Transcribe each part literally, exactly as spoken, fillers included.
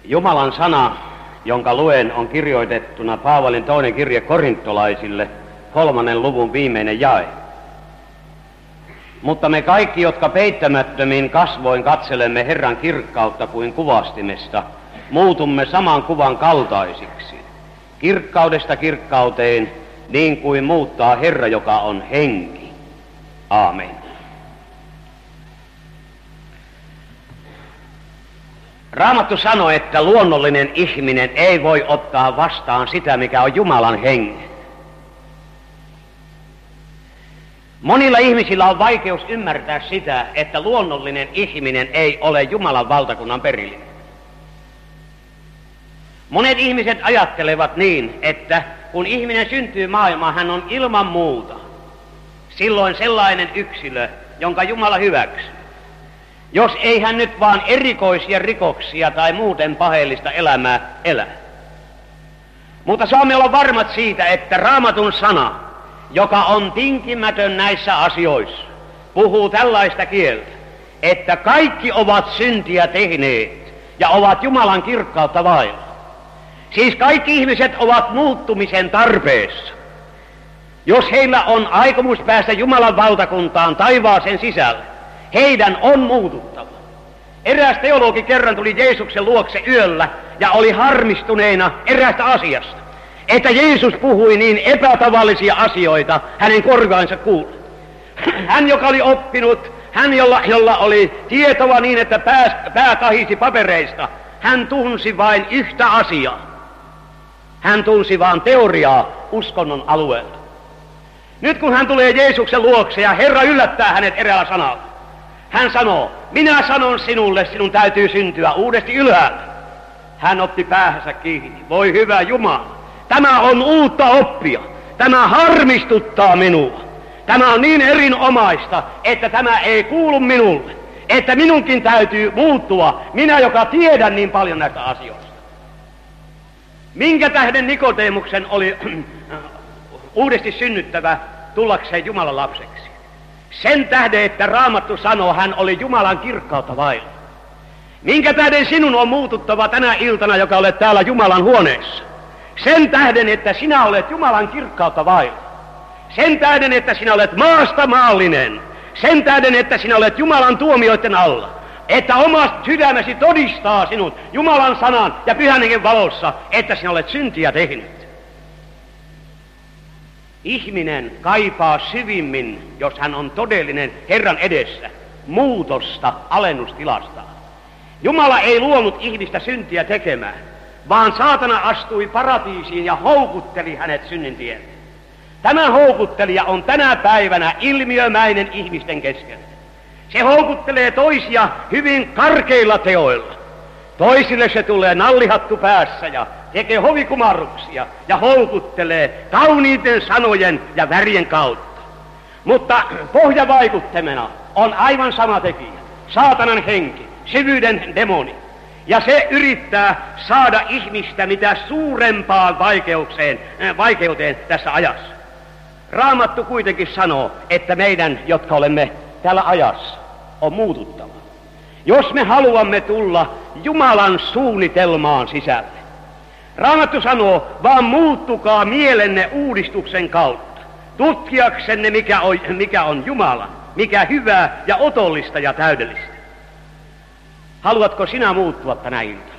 Jumalan sana, jonka luen, on kirjoitettuna Paavalin toinen kirje korintolaisille, kolmannen luvun viimeinen jae. Mutta me kaikki, jotka peittämättömin kasvoin katselemme Herran kirkkautta kuin kuvastimesta, muutumme saman kuvan kaltaisiksi, kirkkaudesta kirkkauteen, niin kuin muuttaa Herra, joka on henki. Aamen. Raamattu sanoo, että luonnollinen ihminen ei voi ottaa vastaan sitä, mikä on Jumalan hengen. Monilla ihmisillä on vaikeus ymmärtää sitä, että luonnollinen ihminen ei ole Jumalan valtakunnan perillinen. Monet ihmiset ajattelevat niin, että kun ihminen syntyy maailmaan, hän on ilman muuta silloin sellainen yksilö, jonka Jumala hyväksyy. Jos ei hän nyt vaan erikoisia rikoksia tai muuten paheellista elämää elä. Mutta saamme olla varmat siitä, että Raamatun sana, joka on tinkimätön näissä asioissa, puhuu tällaista kieltä, että kaikki ovat syntiä tehneet ja ovat Jumalan kirkkautta vailla. Siis kaikki ihmiset ovat muuttumisen tarpeessa. Jos heillä on aikomus päästä Jumalan valtakuntaan taivaaseen sisälle, heidän on muututtava. Eräs teologi kerran tuli Jeesuksen luokse yöllä ja oli harmistuneena eräästä asiasta, että Jeesus puhui niin epätavallisia asioita hänen korvaansa kuulla. Hän, joka oli oppinut, hän, jolla, jolla oli tietoa niin, että pää, pää kahisi papereista, hän tunsi vain yhtä asiaa. Hän tunsi vain teoriaa uskonnon alueella. Nyt kun hän tulee Jeesuksen luokse ja Herra yllättää hänet eräällä sanalla, hän sanoo, minä sanon sinulle, sinun täytyy syntyä uudesti ylhäältä. Hän otti päähänsä kiinni. Voi hyvä Jumala, tämä on uutta oppia. Tämä harmistuttaa minua. Tämä on niin erinomaista, että tämä ei kuulu minulle. Että minunkin täytyy muuttua, minä joka tiedän niin paljon näistä asioista. Minkä tähden Nikodeemuksen oli uudesti synnyttävä tullakseen Jumalan lapseksi? Sen tähden, että Raamattu sanoo, hän oli Jumalan kirkkautta vailla. Minkä tähden sinun on muututtava tänä iltana, joka olet täällä Jumalan huoneessa? Sen tähden, että sinä olet Jumalan kirkkautta vailla. Sen tähden, että sinä olet maasta maallinen. Sen tähden, että sinä olet Jumalan tuomioiden alla. Että omasta sydämesi todistaa sinut Jumalan sanan ja Pyhän Hengen valossa, että sinä olet syntiä tehnyt. Ihminen kaipaa syvimmin, jos hän on todellinen Herran edessä, muutosta alennustilastaan. Jumala ei luonut ihmistä syntiä tekemään, vaan saatana astui paratiisiin ja houkutteli hänet synnin tielle. Tämä houkuttelija on tänä päivänä ilmiömäinen ihmisten keskellä. Se houkuttelee toisia hyvin karkeilla teoilla. Toisille se tulee nallihattu päässä ja tekee hovikumarruksia ja houkuttelee kauniiden sanojen ja värien kautta. Mutta pohjavaikuttimena on aivan sama tekijä, saatanan henki, syvyyden demoni. Ja se yrittää saada ihmistä mitä suurempaan vaikeuteen, äh, vaikeuteen tässä ajassa. Raamattu kuitenkin sanoo, että meidän, jotka olemme tällä ajassa, on muututtava. Jos me haluamme tulla Jumalan suunnitelmaan sisälle. Raamattu sanoo, vaan muuttukaa mielenne uudistuksen kautta, tutkiaksenne mikä on, mikä on Jumala, mikä hyvää ja otollista ja täydellistä. Haluatko sinä muuttua tänä iltana?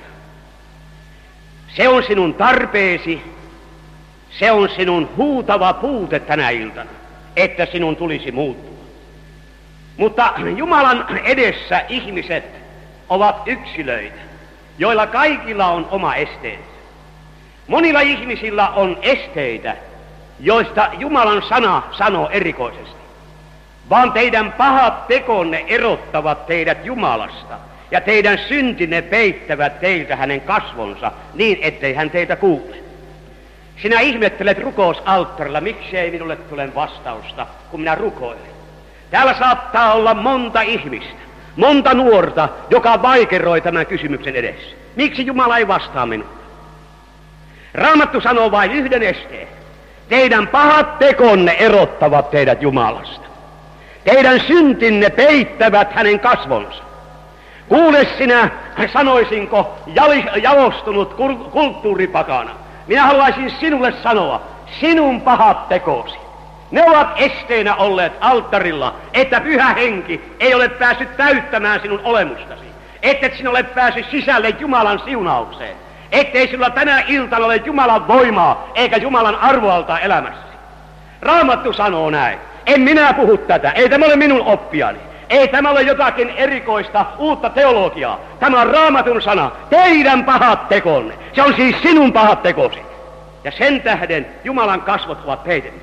Se on sinun tarpeesi, se on sinun huutava puute tänä iltana, että sinun tulisi muuttua. Mutta Jumalan edessä ihmiset ovat yksilöitä, joilla kaikilla on oma esteensä. Monilla ihmisillä on esteitä, joista Jumalan sana sanoo erikoisesti. Vaan teidän pahat tekonne erottavat teidät Jumalasta, ja teidän syntinne peittävät teiltä hänen kasvonsa niin, ettei hän teitä kuule. Sinä ihmettelet rukousalttarilla, miksei minulle tule vastausta, kun minä rukoilen. Täällä saattaa olla monta ihmistä, monta nuorta, joka vaikeroi tämän kysymyksen edessä. Miksi Jumala ei vastaa minulle? Raamattu sanoo vain yhden esteen. Teidän pahat tekonne erottavat teidät Jumalasta. Teidän syntinne peittävät hänen kasvonsa. Kuule sinä, sanoisinko, jali, jalostunut kulttuuripakana. Minä haluaisin sinulle sanoa, sinun pahat tekosi. Ne ovat esteenä olleet alttarilla, että pyhä henki ei ole päässyt täyttämään sinun olemustasi. Ettet sinä ole päässyt sisälle Jumalan siunaukseen. Ettei sinulla tänä iltana ole Jumalan voimaa eikä Jumalan arvoaltaa elämässäsi. Raamattu sanoo näin. En minä puhu tätä. Ei tämä ole minun oppiani. Ei tämä ole jotakin erikoista uutta teologiaa. Tämä on Raamatun sana. Teidän pahat tekonne. Se on siis sinun pahat tekosi. Ja sen tähden Jumalan kasvot ovat peitetty.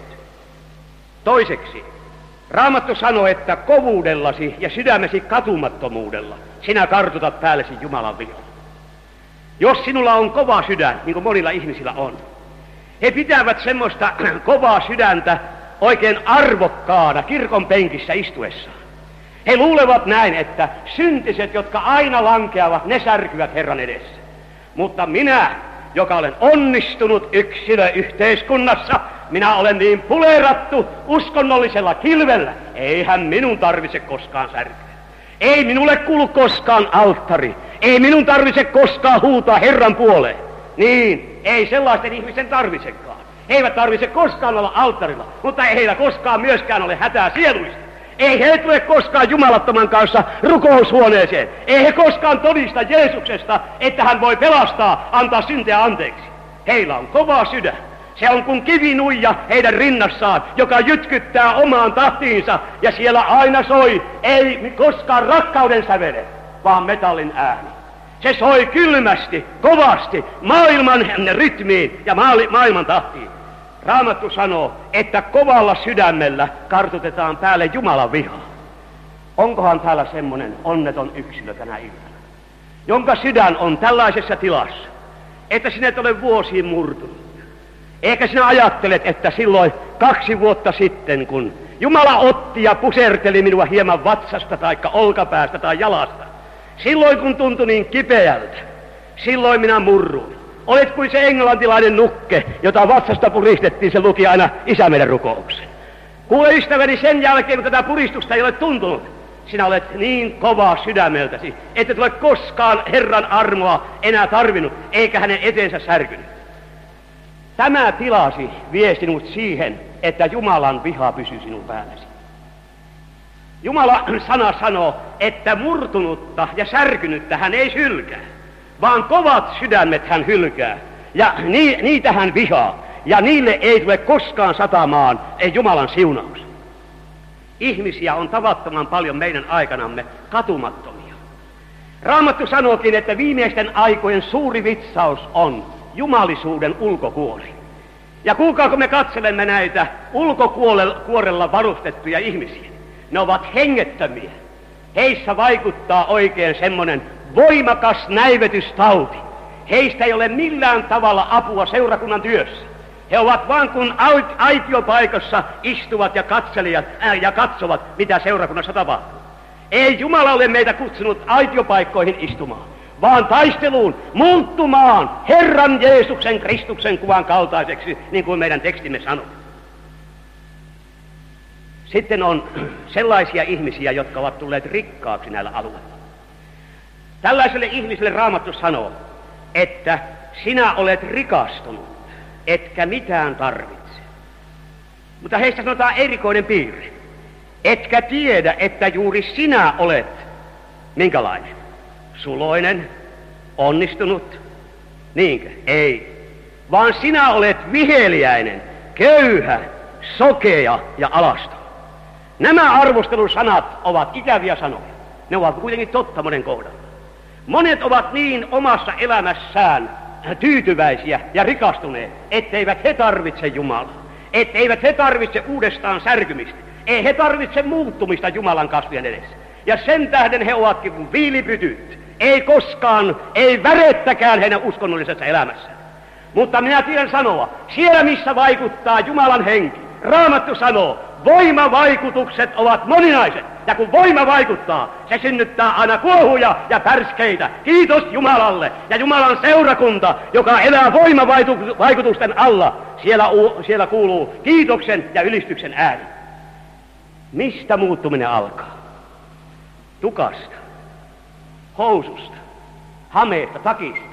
Toiseksi, Raamattu sanoo, että kovuudellasi ja sydämesi katumattomuudella sinä kartutat päällesi Jumalan vihan. Jos sinulla on kova sydän, niin kuin monilla ihmisillä on, he pitävät semmoista kovaa sydäntä oikein arvokkaana kirkon penkissä istuessaan. He luulevat näin, että syntiset, jotka aina lankeavat, ne särkyvät Herran edessä. Mutta minä, joka olen onnistunut yksilö yhteiskunnassa, minä olen niin pulerattu uskonnollisella kilvellä, eihän minun tarvitse koskaan särkyä. Ei minulle kuulu koskaan alttari, ei minun tarvitse koskaan huutaa Herran puoleen. Niin, ei sellaisten ihmisten tarvitsekaan. He eivät tarvitse koskaan olla alttarilla, mutta ei heillä koskaan myöskään ole hätää sieluista. Ei he tule koskaan jumalattoman kanssa rukoushuoneeseen. Ei he koskaan todista Jeesuksesta, että hän voi pelastaa, antaa syntiä anteeksi. Heillä on kova sydän. Se on kuin kivinuija heidän rinnassaan, joka jytkyttää omaan tahtiinsa, ja siellä aina soi, ei koskaan rakkauden sävele, vaan metallin ääni. Se soi kylmästi, kovasti, maailman rytmiin ja maailman tahtiin. Raamattu sanoo, että kovalla sydämellä kartutetaan päälle Jumalan vihaa. Onkohan täällä semmoinen onneton yksilö tänä iltana, jonka sydän on tällaisessa tilassa, että sinä et ole vuosiin murtunut. Eikä sinä ajattelet, että silloin kaksi vuotta sitten, kun Jumala otti ja puserteli minua hieman vatsasta tai olkapäästä tai jalasta, silloin kun tuntui niin kipeältä, silloin minä murruin. Olet kuin se englantilainen nukke, jota vatsasta puristettiin, se luki aina Isä meidän rukouksen. Kuule ystäväni, sen jälkeen kun tätä puristusta ei ole tuntunut, sinä olet niin kovaa sydämeltäsi, että et ole koskaan Herran armoa enää tarvinnut, eikä hänen eteensä särkynyt. Tämä tilasi vie sinut siihen, että Jumalan viha pysyy sinun päälläsi. Jumala sana sanoo, että murtunutta ja särkynyttä hän ei hylkää, vaan kovat sydämet hän hylkää, ja ni, niitä hän vihaa, ja niille ei tule koskaan satamaan ei Jumalan siunaus. Ihmisiä on tavattoman paljon meidän aikanamme katumattomia. Raamattu sanookin, että viimeisten aikojen suuri vitsaus on jumalisuuden ulkokuori. Ja kuulkaa, kun me katselemme näitä ulkokuorella varustettuja ihmisiä, ne ovat hengettömiä. Heissä vaikuttaa oikein semmoinen voimakas näivetystauti. Heistä ei ole millään tavalla apua seurakunnan työssä. He ovat vain kun aitiopaikassa istuvat ja katselijat äh, ja katsovat, mitä seurakunnassa tapahtuu. Ei Jumala ole meitä kutsunut aitiopaikkoihin istumaan, vaan taisteluun, muuttumaan Herran Jeesuksen Kristuksen kuvan kaltaiseksi, niin kuin meidän tekstimme sanoo. Sitten on sellaisia ihmisiä, jotka ovat tulleet rikkaaksi näillä alueilla. Tällaiselle ihmiselle Raamattu sanoo, että sinä olet rikastunut, etkä mitään tarvitse. Mutta heistä sanotaan erikoinen piirre. Etkä tiedä, että juuri sinä olet minkälainen? Suloinen, onnistunut, niinkö? Ei. Vaan sinä olet viheliäinen, köyhä, sokea ja alaston. Nämä arvostelusanat ovat ikäviä sanoja. Ne ovat kuitenkin totta monen kohdalla. Monet ovat niin omassa elämässään tyytyväisiä ja rikastuneet, etteivät he tarvitse Jumalaa. Etteivät he tarvitse uudestaan särkymistä. Ei he tarvitse muuttumista Jumalan kasvien edessä. Ja sen tähden he ovatkin kuin viilipytyt. Ei koskaan, ei värettäkään heidän uskonnollisessa elämässään. Mutta minä tiedän sanoa, siellä missä vaikuttaa Jumalan henki, Raamattu sanoo, voimavaikutukset ovat moninaiset. Ja kun voima vaikuttaa, se synnyttää aina kuohuja ja pärskeitä. Kiitos Jumalalle. Ja Jumalan seurakunta, joka elää voimavaikutusten alla, siellä, siellä kuuluu kiitoksen ja ylistyksen ääni. Mistä muuttuminen alkaa? Tukasta. housusta, hameesta, takista.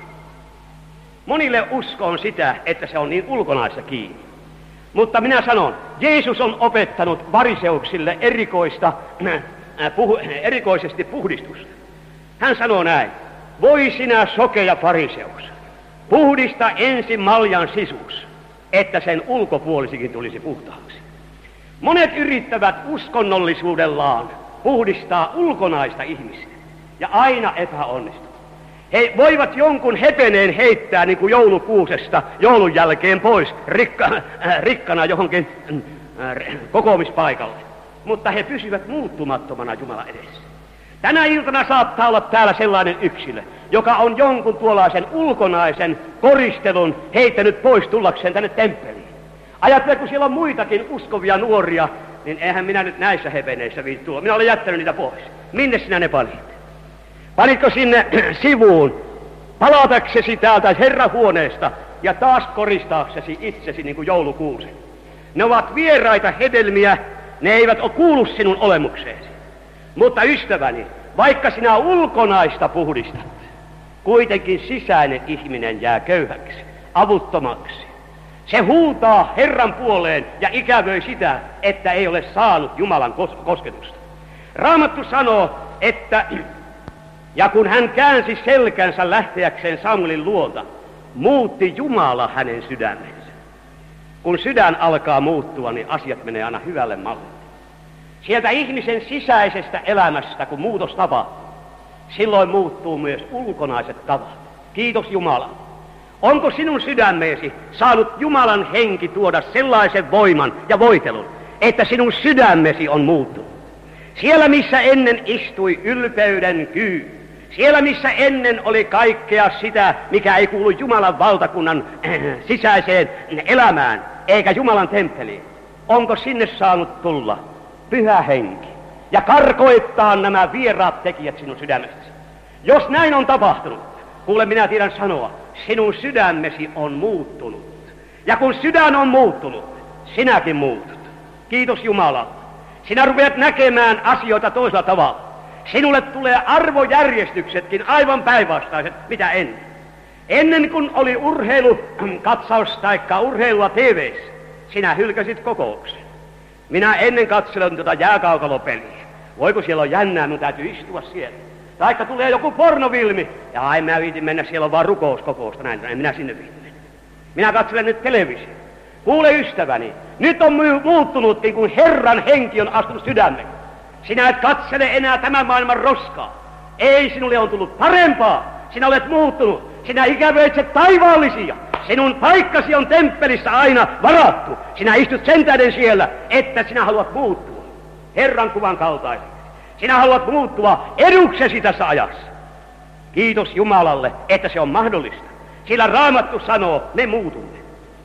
Monille usko on sitä, että se on niin ulkonaissa kiinni. Mutta minä sanon, Jeesus on opettanut fariseuksille erikoista, äh, puhu, erikoisesti puhdistusta. Hän sanoo näin, voi sinä sokea fariseus, puhdista ensin maljan sisus, että sen ulkopuolisikin tulisi puhtaaksi. Monet yrittävät uskonnollisuudellaan puhdistaa ulkonaista ihmistä, ja aina epäonnistuu. He voivat jonkun hepeneen heittää niin kuin joulukuusesta joulun jälkeen pois rikka, äh, rikkana johonkin äh, kokoomispaikalle, mutta he pysyvät muuttumattomana Jumalan edessä. Tänä iltana saattaa olla täällä sellainen yksilö, joka on jonkun tuollaisen ulkonaisen koristelun heittänyt pois tullakseen tänne temppeliin. Ajattele, kun siellä on muitakin uskovia nuoria, niin eihän minä nyt näissä hepeneissä viitsi tulla. Minä olen jättänyt niitä pois. Minne sinä ne panit? Panitko sinne sivuun palataksesi täältä Herran huoneesta ja taas koristaaksesi itsesi niin kuin joulukuusen? Ne ovat vieraita hedelmiä, ne eivät ole kuulu sinun olemukseesi. Mutta ystäväni, vaikka sinä ulkonaista puhdistat, kuitenkin sisäinen ihminen jää köyhäksi, avuttomaksi. Se huutaa Herran puoleen ja ikävöi sitä, että ei ole saanut Jumalan kosketusta. Raamattu sanoo, että ja kun hän käänsi selkänsä lähteäkseen Samuelin luolta, muutti Jumala hänen sydämensä. Kun sydän alkaa muuttua, niin asiat menee aina hyvälle mallille. Sieltä ihmisen sisäisestä elämästä, kun muutos tapahtuu, silloin muuttuu myös ulkonaiset tavat. Kiitos Jumala. Onko sinun sydämeesi saanut Jumalan henki tuoda sellaisen voiman ja voitelun, että sinun sydämesi on muuttunut? Siellä, missä ennen istui ylpeyden kyy, siellä, missä ennen oli kaikkea sitä, mikä ei kuulu Jumalan valtakunnan äh, sisäiseen elämään, eikä Jumalan temppeliin, onko sinne saanut tulla Pyhä Henki ja karkoittaa nämä vieraat tekijät sinun sydämestäsi? Jos näin on tapahtunut, kuule, minä tiedän sanoa, sinun sydämesi on muuttunut. Ja kun sydän on muuttunut, sinäkin muutut. Kiitos Jumala. Sinä rupeat näkemään asioita toisella tavalla. Sinulle tulee arvojärjestyksetkin aivan päinvastaiset, mitä ennen. Ennen kuin oli urheilukatsaus tai urheilua T V:ssä, sinä hylkäsit kokouksen. Minä ennen katselen tuota jääkaukalopeliä. Voiko siellä on jännää, minun täytyy istua siellä. Taikka tulee joku pornovilmi, ja ai mä viitin mennä, siellä on vaan rukouskokousta, näin, en minä sinne viitin mennä. Minä katselen nyt televisio. Kuule ystäväni, nyt on muuttunut niin kuin Herran henki on astunut sydämeen. Sinä et katsele enää tämän maailman roskaa. Ei, sinulle on tullut parempaa. Sinä olet muuttunut. Sinä ikävöitset taivaallisia. Sinun paikkasi on temppelissä aina varattu. Sinä istut sen tähden siellä, että sinä haluat muuttua Herran kuvan kaltaiseksi. Sinä haluat muuttua eduksesi tässä ajassa. Kiitos Jumalalle, että se on mahdollista. Sillä Raamattu sanoo, me muutumme.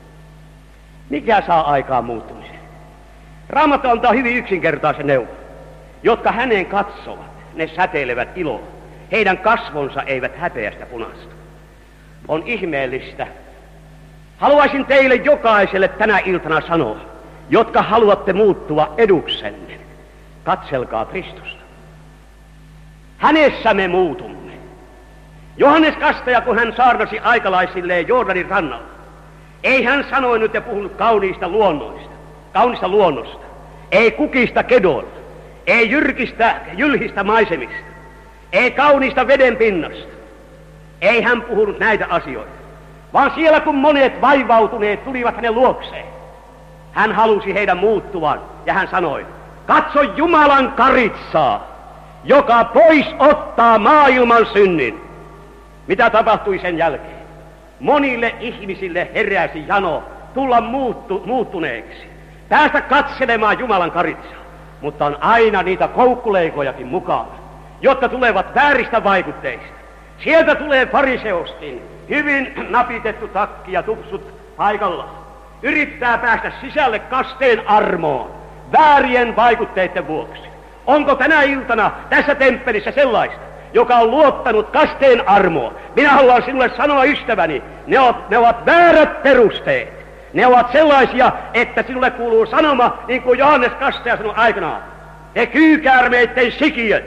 Mikä saa aikaan muuttumisen? Raamattu antaa hyvin yksinkertaisen neuvon. Jotka hänen katsovat, ne säteilevät iloa. Heidän kasvonsa eivät häpeästä punastu. On ihmeellistä. Haluaisin teille jokaiselle tänä iltana sanoa, jotka haluatte muuttua eduksenne. Katselkaa Kristusta. Hänessä me muutumme. Johannes Kastaja, kun hän saarnasi aikalaisilleen Jordanin rannalla, ei hän sanoinut ja puhunut kauniista luonnoista, kaunista luonnosta, ei kukista kedoilla, ei jyrkistä, jylhistä maisemista, ei kauniista veden pinnasta. Ei hän puhunut näitä asioita, vaan siellä kun monet vaivautuneet tulivat hänen luokseen, hän halusi heidän muuttuvan ja hän sanoi, katso Jumalan karitsaa, joka pois ottaa maailman synnin. Mitä tapahtui sen jälkeen? Monille ihmisille heräsi jano tulla muuttu, muuttuneeksi, päästä katselemaan Jumalan karitsaa. Mutta on aina niitä koukkuleikojakin mukana, jotka tulevat vääristä vaikutteista. Sieltä tulee fariseuskin, hyvin napitettu takki ja tupsut paikallaan. Yrittää päästä sisälle kasteen armoon väärien vaikutteiden vuoksi. Onko tänä iltana tässä temppelissä sellaista, joka on luottanut kasteen armoon? Minä haluan sinulle sanoa, ystäväni, ne ovat, ne ovat väärät perusteet. Ne ovat sellaisia, että sinulle kuuluu sanoma, niin kuin Johannes Kastaja sanoi aikanaan. Te kyykäärmeitten sikiöt,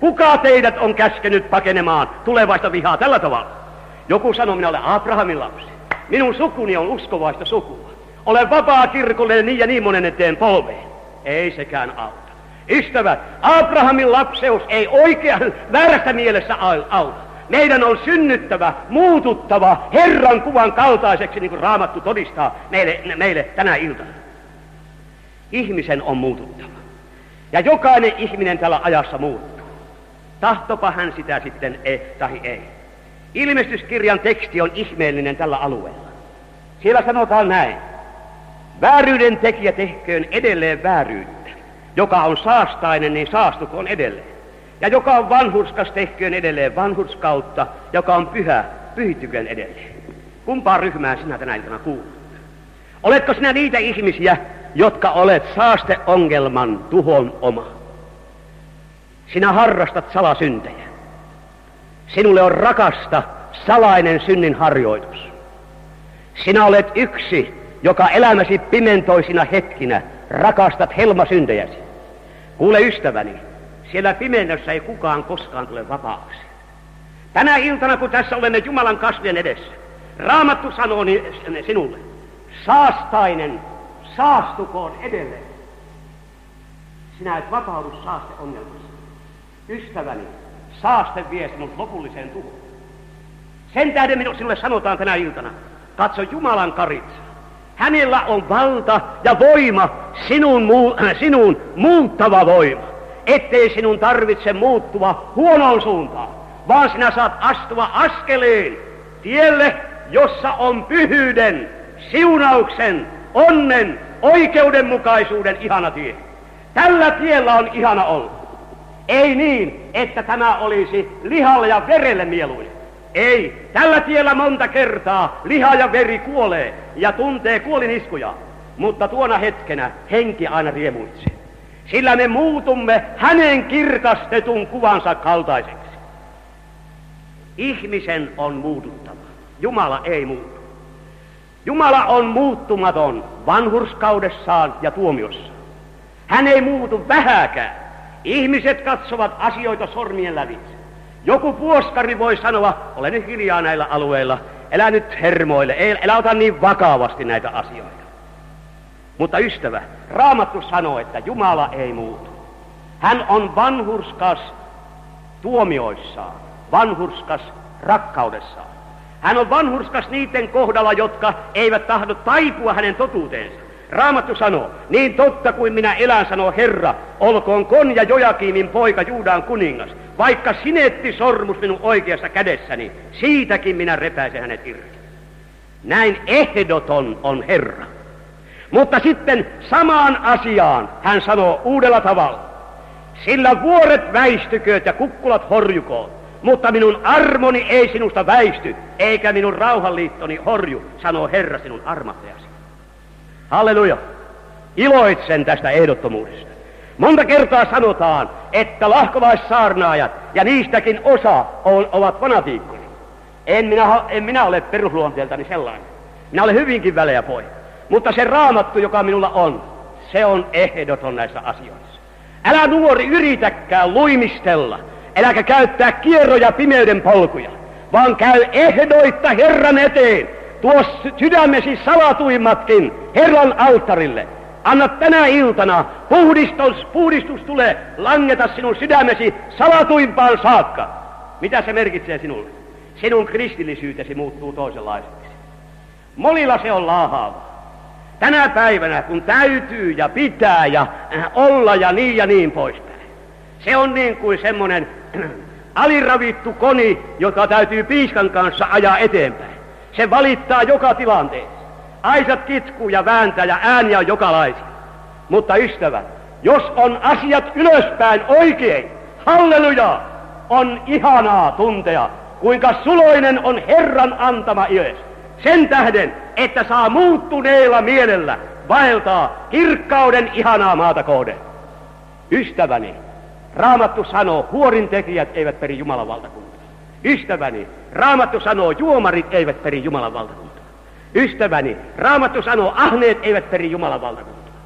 Kuka teidät on käskenyt pakenemaan tulevaista vihaa tällä tavalla? Joku sanoo, minä olen Abrahamin lapsi. Minun sukuni on uskovaista sukua. Olen vapaa kirkolle niin ja niin monen eteen polveen. Ei sekään auta. Ystävät, Abrahamin lapseus ei oikean väärässä mielessä auta. Meidän on synnyttävä, muututtava Herran kuvan kaltaiseksi, niin kuin Raamattu todistaa meille, meille tänä iltana. Ihmisen on muututtava. Ja jokainen ihminen tällä ajassa muuttuu. Tahtopa hän sitä sitten ei, tai ei. Ilmestyskirjan teksti on ihmeellinen tällä alueella. Siellä sanotaan näin. Vääryyden tekijä tehköön edelleen vääryyttä. Joka on saastainen, niin saastukoon edelleen. Ja joka on vanhurskas, tehköön edelleen vanhurskautta. Joka on pyhä, pyhittyköön edelleen. Kumpaan ryhmään sinä tänä iltana kuulut? Oletko sinä niitä ihmisiä, jotka olet saasteongelman tuhon oma? Sinä harrastat salasyntejä. Sinulle on rakasta salainen synnin harjoitus. Sinä olet yksi, joka elämäsi pimentoisina hetkinä rakastat helmasyntejäsi. Kuule ystäväni, siellä pimennossa ei kukaan koskaan tule vapaaksi. Tänä iltana, kun tässä olemme Jumalan kasvien edessä, Raamattu sanoo niin sinulle, saastainen, saastukoon edelleen. Sinä et vapaudu saasteongelmassa. Ystäväni, saaste vie sinut lopulliseen tuhoon. Sen tähden minun sinulle sanotaan tänä iltana, katso Jumalan karitsaa. Hänellä on valta ja voima, sinun, muu, äh, sinun muuttava voima, ettei sinun tarvitse muuttua huonoon suuntaan, vaan sinä saat astua askeleen tielle, jossa on pyhyyden, siunauksen, onnen, oikeudenmukaisuuden ihana tie. Tällä tiellä on ihana olla. Ei niin, että tämä olisi lihalle ja verelle mieluinen. Ei, tällä tiellä monta kertaa liha ja veri kuolee ja tuntee kuoliniskuja, mutta tuona hetkenä henki aina riemuitsee. Sillä me muutumme hänen kirkastetun kuvansa kaltaiseksi. Ihmisen on muututtava. Jumala ei muutu. Jumala on muuttumaton vanhurskaudessaan ja tuomiossa. Hän ei muutu vähäkään. Ihmiset katsovat asioita sormien lävitse. Joku puoskari voi sanoa, ole nyt hiljaa näillä alueilla, älä nyt hermoille, älä ota niin vakavasti näitä asioita. Mutta ystävä, Raamattu sanoo, että Jumala ei muutu. Hän on vanhurskas tuomioissaan, vanhurskas rakkaudessaan. Hän on vanhurskas niiden kohdalla, jotka eivät tahdo taipua hänen totuuteensa. Raamattu sanoo, niin totta kuin minä elän, sanoo Herra, olkoon Kon ja Jojakimin poika Juudan kuningas. Vaikka sinetti sormus minun oikeassa kädessäni, siitäkin minä repäisen hänet irti. Näin ehdoton on Herra. Mutta sitten samaan asiaan hän sanoo uudella tavalla. Sillä vuoret väistykööt ja kukkulat horjukoot, mutta minun armoni ei sinusta väisty, eikä minun rauhanliittoni horju, sanoo Herra sinun armahtajasi. Halleluja! Iloitsen tästä ehdottomuudesta. Monta kertaa sanotaan, että lahkovaissaarnaajat ja niistäkin osa on, ovat fanatiikkoja. En minä, en minä ole perusluonteeltani sellainen. Minä olen hyvinkin väleä poika. Mutta se Raamattu, joka minulla on, se on ehdoton näissä asioissa. Älä nuori yritäkään luimistella, äläkä käyttää kierroja pimeyden polkuja, vaan käy ehdoitta Herran eteen. Tuo sydämesi salatuimmatkin Herran alttarille. Anna tänä iltana puhdistus, puhdistus tulee langeta sinun sydämesi salatuimpaan saakka. Mitä se merkitsee sinulle? Sinun kristillisyytesi muuttuu toisenlaiseksi. Monilla se on laahaava. Tänä päivänä, kun täytyy ja pitää ja äh, olla ja niin ja niin poispäin. Se on niin kuin semmoinen äh, aliravittu koni, joka täytyy piiskan kanssa ajaa eteenpäin. Se valittaa joka tilanteessa. Aisat kitkuu ja vääntää ja ääniä on jokalaisia. Mutta ystävät, jos on asiat ylöspäin oikein, halleluja, on ihanaa tuntea, kuinka suloinen on Herran antama ies. Sen tähden, että saa muuttuneella mielellä vaeltaa kirkkauden ihanaa maata kohden. Ystäväni, Raamattu sanoo, huorintekijät eivät peri Jumalan valtakuntaa. Ystäväni, Raamattu sanoo, juomarit eivät peri Jumalan valtakuntaa. Ystäväni, Raamattu sanoo, ahneet eivät peri Jumalan valtakuntaa.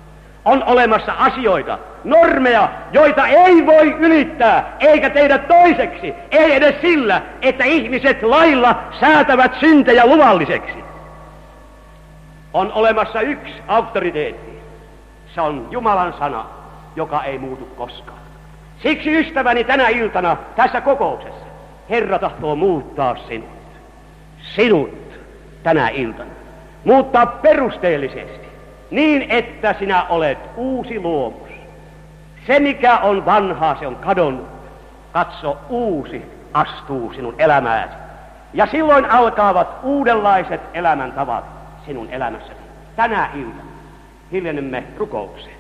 On olemassa asioita, normeja, joita ei voi ylittää, eikä tehdä toiseksi, ei edes sillä, että ihmiset lailla säätävät syntejä luvalliseksi. On olemassa yksi auktoriteetti. Se on Jumalan sana, joka ei muutu koskaan. Siksi ystäväni tänä iltana tässä kokouksessa Herra tahtoo muuttaa sinut. Sinut tänä iltana. Muuttaa perusteellisesti. Niin, että sinä olet uusi luomus. Se, mikä on vanhaa, se on kadonnut. Katso, uusi astuu sinun elämääsi. Ja silloin alkaavat uudenlaiset elämäntavat sinun elämässäsi. Tänä iltana hiljennymme rukoukseen.